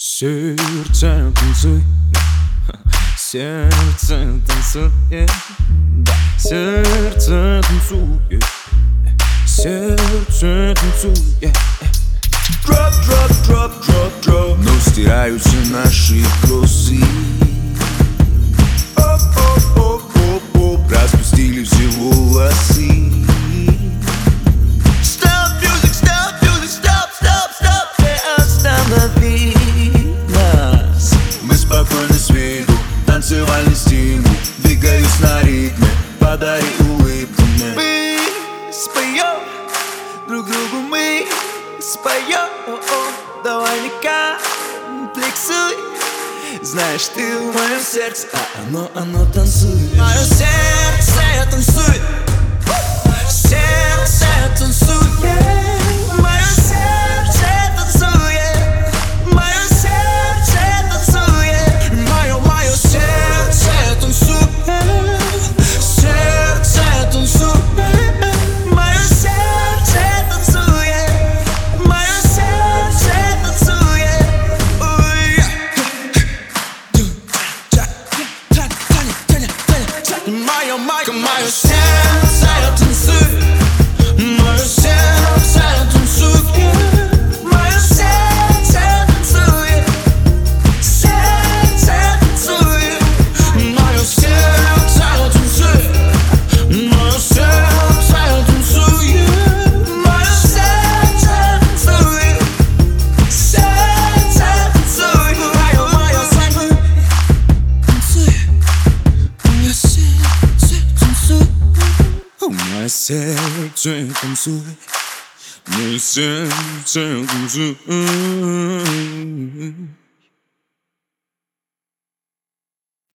Сердце танцуй, сердце танцует, да. Сердце танцует, сердце танцует. Drop, drop, drop, drop, drop. Но стираются наши кроссы. Оп-оп-оп-оп-оп. Распустили все волосы. Stop music, stop music, stop, stop, stop. Не останови нас. Мы спокойно с виду, танцевальный стимул. Двигаюсь на ритме, подари улыбку мне. Мы споем друг другу, мы споем. Давай не комплексуй. Знаешь, ты в моем сердце, а оно танцует. Мое сердце танцует. Сердце танцует. Мое сердце танцует. Мое сердце танцует. Мое сердце танцует. Сердце танцует. Мое сердце танцует. Мое сердце танцует. Мое сердце танцует. Мое сердце танцует. Мое сердце танцует. Сердце танцует. Мое сердце танцует. Мое сердце танцует. Мое сердце танцует. Сердце танцует. Мое сердце танцует. Мое сердце танцует. Мое сердце танцует.